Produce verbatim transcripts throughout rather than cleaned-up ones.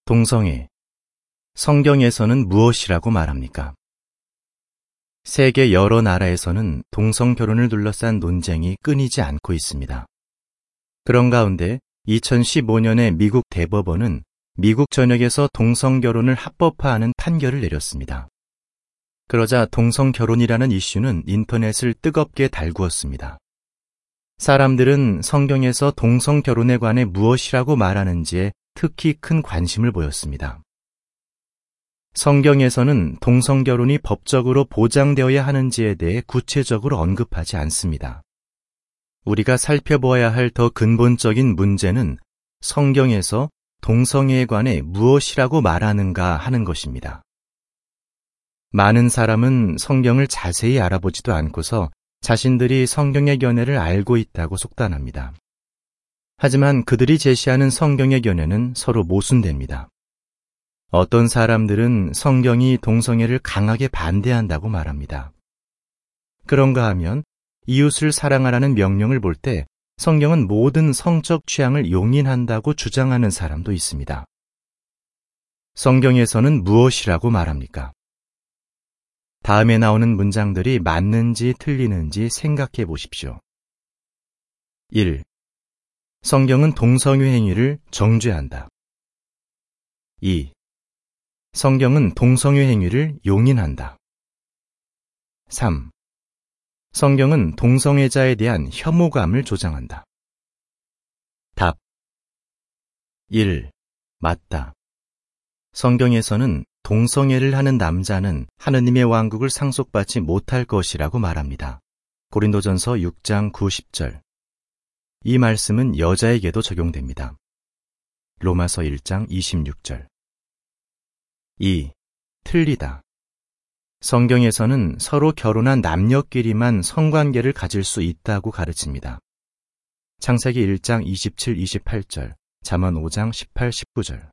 동성애, 성경에서는 무엇이라고 말합니까? 세계 여러 나라에서는 동성 결혼을 둘러싼 논쟁이 끊이지 않고 있습니다. 그런 가운데 이천십오 년에 미국 대법원은 미국 전역에서 동성 결혼을 합법화하는 판결을 내렸습니다. 그러자 동성 결혼이라는 이슈는 인터넷을 뜨겁게 달구었습니다. 사람들은 성경에서 동성 결혼에 관해 무엇이라고 말하는지에 특히 큰 관심을 보였습니다. 성경에서는 동성 결혼이 법적으로 보장되어야 하는지에 대해 구체적으로 언급하지 않습니다. 우리가 살펴보아야 할 더 근본적인 문제는 성경에서 동성애에 관해 무엇이라고 말하는가 하는 것입니다. 많은 사람은 성경을 자세히 알아보지도 않고서 자신들이 성경의 견해를 알고 있다고 속단합니다. 하지만 그들이 제시하는 성경의 견해는 서로 모순됩니다. 어떤 사람들은 성경이 동성애를 강하게 반대한다고 말합니다. 그런가 하면 이웃을 사랑하라는 명령을 볼 때 성경은 모든 성적 취향을 용인한다고 주장하는 사람도 있습니다. 성경에서는 무엇이라고 말합니까? 다음에 나오는 문장들이 맞는지 틀리는지 생각해 보십시오. 일. 성경은 동성애 행위를 정죄한다. 이. 성경은 동성애 행위를 용인한다. 삼. 성경은 동성애자에 대한 혐오감을 조장한다. 답. 일. 맞다. 성경에서는 동성애를 하는 남자는 하느님의 왕국을 상속받지 못할 것이라고 말합니다. 고린도전서 육 장 구, 십 절. 이 말씀은 여자에게도 적용됩니다. 로마서 일 장 이십육 절. 이. 틀리다. 성경에서는 서로 결혼한 남녀끼리만 성관계를 가질 수 있다고 가르칩니다. 창세기 일 장 이십칠, 이십팔 절, 잠언 오 장 십팔, 십구 절.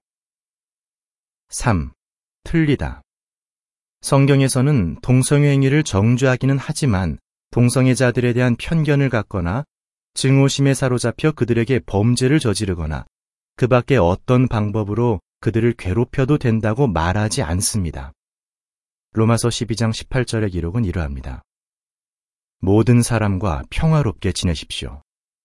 삼. 틀리다. 성경에서는 동성애 행위를 정죄하기는 하지만 동성애자들에 대한 편견을 갖거나 증오심에 사로잡혀 그들에게 범죄를 저지르거나 그 밖에 어떤 방법으로 그들을 괴롭혀도 된다고 말하지 않습니다. 로마서 십이 장 십팔 절의 기록은 이러합니다. 모든 사람과 평화롭게 지내십시오.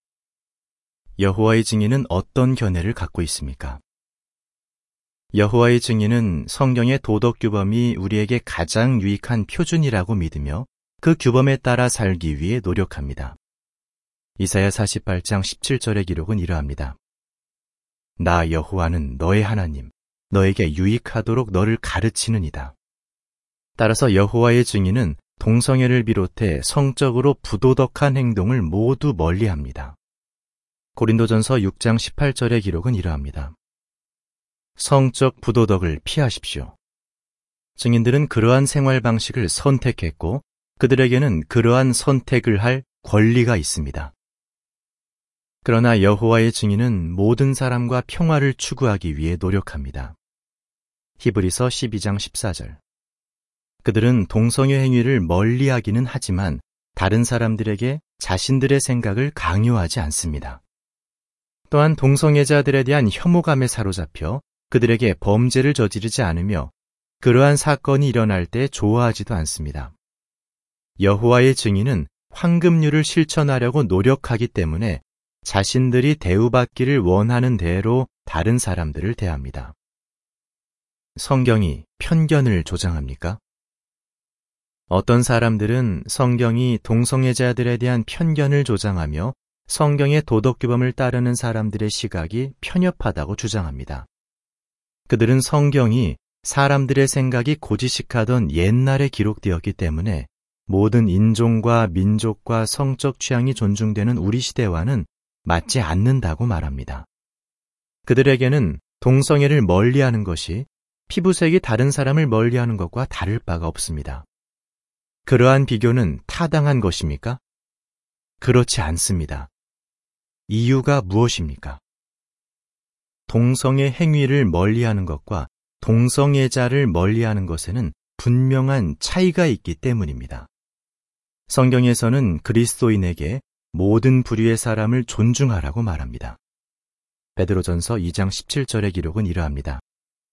여호와의 증인은 어떤 견해를 갖고 있습니까? 여호와의 증인은 성경의 도덕 규범이 우리에게 가장 유익한 표준이라고 믿으며 그 규범에 따라 살기 위해 노력합니다. 이사야 사십팔 장 십칠 절의 기록은 이러합니다. 나 여호와는 너의 하나님, 너에게 유익하도록 너를 가르치느니다. 따라서 여호와의 증인은 동성애를 비롯해 성적으로 부도덕한 행동을 모두 멀리합니다. 고린도전서 육 장 십팔 절의 기록은 이러합니다. 성적 부도덕을 피하십시오. 증인들은 그러한 생활 방식을 선택했고 그들에게는 그러한 선택을 할 권리가 있습니다. 그러나 여호와의 증인은 모든 사람과 평화를 추구하기 위해 노력합니다. 히브리서 십이 장 십사 절. 그들은 동성애 행위를 멀리하기는 하지만 다른 사람들에게 자신들의 생각을 강요하지 않습니다. 또한 동성애자들에 대한 혐오감에 사로잡혀 그들에게 범죄를 저지르지 않으며 그러한 사건이 일어날 때 좋아하지도 않습니다. 여호와의 증인은 황금률을 실천하려고 노력하기 때문에 자신들이 대우받기를 원하는 대로 다른 사람들을 대합니다. 성경이 편견을 조장합니까? 어떤 사람들은 성경이 동성애자들에 대한 편견을 조장하며 성경의 도덕규범을 따르는 사람들의 시각이 편협하다고 주장합니다. 그들은 성경이 사람들의 생각이 고지식하던 옛날에 기록되었기 때문에 모든 인종과 민족과 성적 취향이 존중되는 우리 시대와는 맞지 않는다고 말합니다. 그들에게는 동성애를 멀리하는 것이 피부색이 다른 사람을 멀리하는 것과 다를 바가 없습니다. 그러한 비교는 타당한 것입니까? 그렇지 않습니다. 이유가 무엇입니까? 동성애 행위를 멀리하는 것과 동성애자를 멀리하는 것에는 분명한 차이가 있기 때문입니다. 성경에서는 그리스도인에게 모든 부류의 사람을 존중하라고 말합니다. 베드로전서 이 장 십칠 절의 기록은 이러합니다.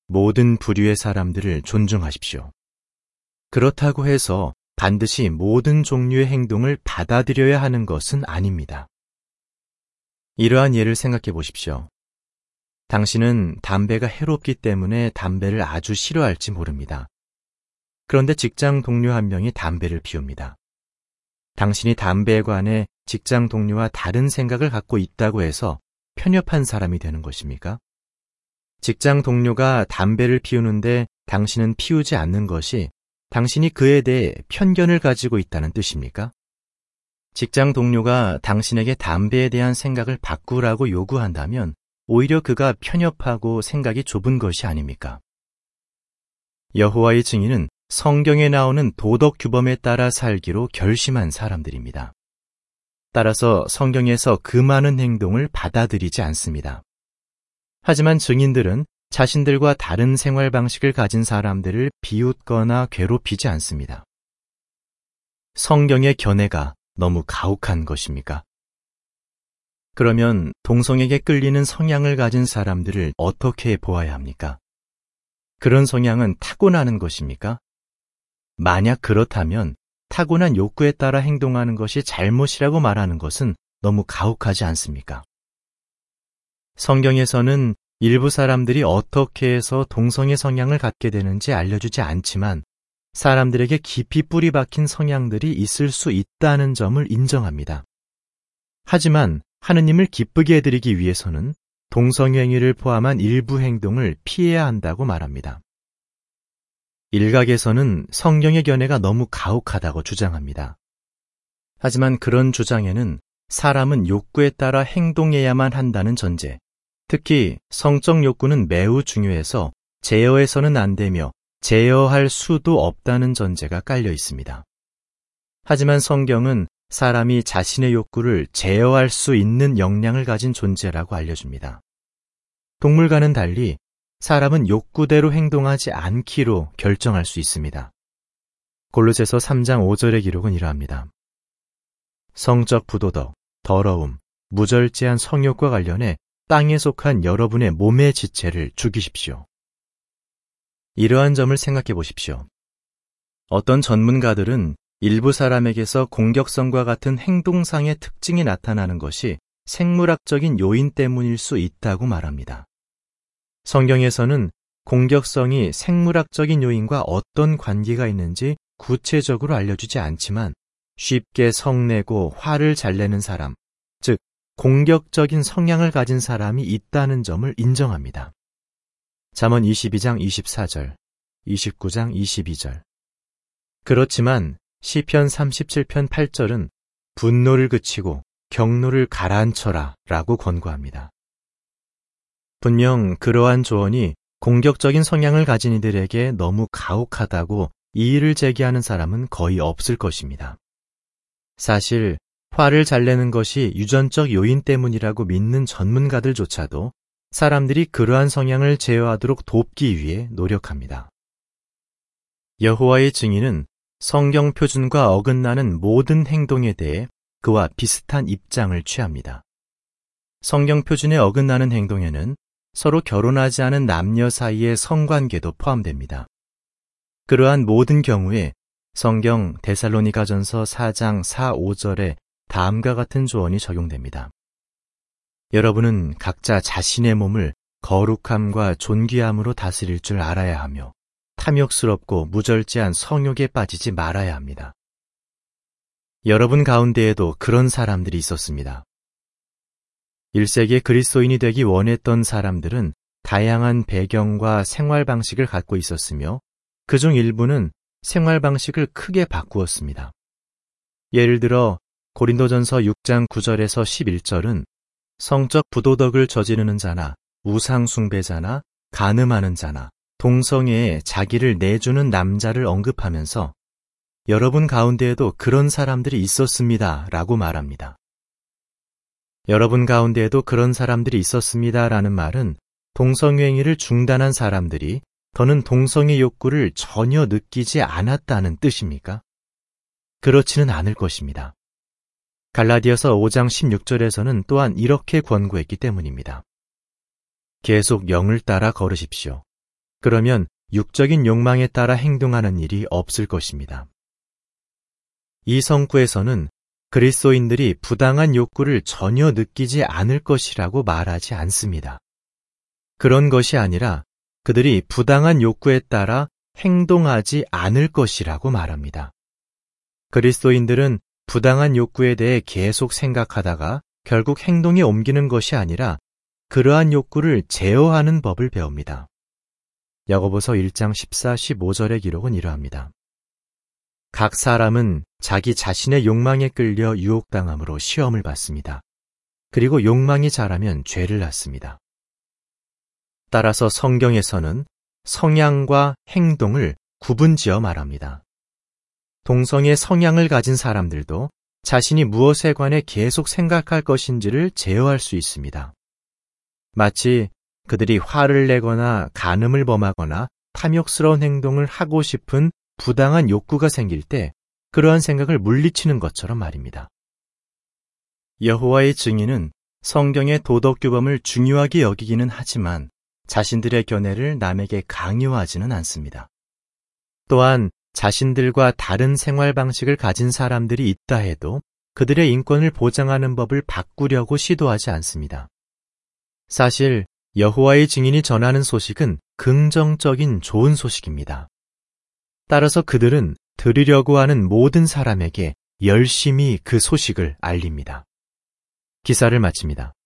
모든 부류의 사람들을 존중하십시오. 그렇다고 해서 반드시 모든 종류의 행동을 받아들여야 하는 것은 아닙니다. 이러한 예를 생각해 보십시오. 당신은 담배가 해롭기 때문에 담배를 아주 싫어할지 모릅니다. 그런데 직장 동료 한 명이 담배를 피웁니다. 당신이 담배에 관해 직장 동료와 다른 생각을 갖고 있다고 해서 편협한 사람이 되는 것입니까? 직장 동료가 담배를 피우는데 당신은 피우지 않는 것이 당신이 그에 대해 편견을 가지고 있다는 뜻입니까? 직장 동료가 당신에게 담배에 대한 생각을 바꾸라고 요구한다면 오히려 그가 편협하고 생각이 좁은 것이 아닙니까? 여호와의 증인은 성경에 나오는 도덕 규범에 따라 살기로 결심한 사람들입니다. 따라서 성경에서 그 많은 행동을 받아들이지 않습니다. 하지만 증인들은 자신들과 다른 생활 방식을 가진 사람들을 비웃거나 괴롭히지 않습니다. 성경의 견해가 너무 가혹한 것입니까? 그러면 동성에게 끌리는 성향을 가진 사람들을 어떻게 보아야 합니까? 그런 성향은 타고나는 것입니까? 만약 그렇다면 타고난 욕구에 따라 행동하는 것이 잘못이라고 말하는 것은 너무 가혹하지 않습니까? 성경에서는 일부 사람들이 어떻게 해서 동성애 성향을 갖게 되는지 알려주지 않지만 사람들에게 깊이 뿌리 박힌 성향들이 있을 수 있다는 점을 인정합니다. 하지만 하느님을 기쁘게 해드리기 위해서는 동성애 행위를 포함한 일부 행동을 피해야 한다고 말합니다. 일각에서는 성경의 견해가 너무 가혹하다고 주장합니다. 하지만 그런 주장에는 사람은 욕구에 따라 행동해야만 한다는 전제, 특히 성적 욕구는 매우 중요해서 제어해서는 안 되며 제어할 수도 없다는 전제가 깔려 있습니다. 하지만 성경은 사람이 자신의 욕구를 제어할 수 있는 역량을 가진 존재라고 알려줍니다. 동물과는 달리 사람은 욕구대로 행동하지 않기로 결정할 수 있습니다. 골로새서 삼 장 오 절의 기록은 이러합니다. 성적 부도덕, 더러움, 무절제한 성욕과 관련해 땅에 속한 여러분의 몸의 지체를 죽이십시오. 이러한 점을 생각해 보십시오. 어떤 전문가들은 일부 사람에게서 공격성과 같은 행동상의 특징이 나타나는 것이 생물학적인 요인 때문일 수 있다고 말합니다. 성경에서는 공격성이 생물학적인 요인과 어떤 관계가 있는지 구체적으로 알려주지 않지만 쉽게 성내고 화를 잘 내는 사람, 즉 공격적인 성향을 가진 사람이 있다는 점을 인정합니다. 잠언 이십이 장 이십사 절, 이십구 장 이십이 절. 그렇지만 시편 삼십칠 편 팔 절은 분노를 그치고 경노를 가라앉혀라 라고 권고합니다. 분명 그러한 조언이 공격적인 성향을 가진 이들에게 너무 가혹하다고 이의를 제기하는 사람은 거의 없을 것입니다. 사실 화를 잘 내는 것이 유전적 요인 때문이라고 믿는 전문가들조차도 사람들이 그러한 성향을 제어하도록 돕기 위해 노력합니다. 여호와의 증인은 성경 표준과 어긋나는 모든 행동에 대해 그와 비슷한 입장을 취합니다. 성경 표준에 어긋나는 행동에는 서로 결혼하지 않은 남녀 사이의 성관계도 포함됩니다. 그러한 모든 경우에 성경 데살로니가전서 사 장 사, 오 절에 다음과 같은 조언이 적용됩니다. 여러분은 각자 자신의 몸을 거룩함과 존귀함으로 다스릴 줄 알아야 하며 탐욕스럽고 무절제한 성욕에 빠지지 말아야 합니다. 여러분 가운데에도 그런 사람들이 있었습니다. 일 세기의 그리스도인이 되기 원했던 사람들은 다양한 배경과 생활 방식을 갖고 있었으며 그중 일부는 생활 방식을 크게 바꾸었습니다. 예를 들어 고린도전서 육 장 구 절에서 십일 절은 성적 부도덕을 저지르는 자나 우상 숭배자나 간음하는 자나 동성애에 자기를 내주는 남자를 언급하면서 여러분 가운데에도 그런 사람들이 있었습니다 라고 말합니다. 여러분 가운데에도 그런 사람들이 있었습니다 라는 말은 동성애 행위를 중단한 사람들이 더는 동성애 욕구를 전혀 느끼지 않았다는 뜻입니까? 그렇지는 않을 것입니다. 갈라디아서 오 장 십육 절에서는 또한 이렇게 권고했기 때문입니다. 계속 영을 따라 걸으십시오. 그러면 육적인 욕망에 따라 행동하는 일이 없을 것입니다. 이 성구에서는 그리스도인들이 부당한 욕구를 전혀 느끼지 않을 것이라고 말하지 않습니다. 그런 것이 아니라 그들이 부당한 욕구에 따라 행동하지 않을 것이라고 말합니다. 그리스도인들은 부당한 욕구에 대해 계속 생각하다가 결국 행동에 옮기는 것이 아니라 그러한 욕구를 제어하는 법을 배웁니다. 야고보서 일 장 십사, 십오 절의 기록은 이러합니다. 각 사람은 자기 자신의 욕망에 끌려 유혹당함으로 시험을 받습니다. 그리고 욕망이 자라면 죄를 낳습니다. 따라서 성경에서는 성향과 행동을 구분지어 말합니다. 동성의 성향을 가진 사람들도 자신이 무엇에 관해 계속 생각할 것인지를 제어할 수 있습니다. 마치 그들이 화를 내거나 간음을 범하거나 탐욕스러운 행동을 하고 싶은 부당한 욕구가 생길 때 그러한 생각을 물리치는 것처럼 말입니다. 여호와의 증인은 성경의 도덕 규범을 중요하게 여기기는 하지만 자신들의 견해를 남에게 강요하지는 않습니다. 또한 자신들과 다른 생활 방식을 가진 사람들이 있다 해도 그들의 인권을 보장하는 법을 바꾸려고 시도하지 않습니다. 사실 여호와의 증인이 전하는 소식은 긍정적인 좋은 소식입니다. 따라서 그들은 들으려고 하는 모든 사람에게 열심히 그 소식을 알립니다. 기사를 마칩니다.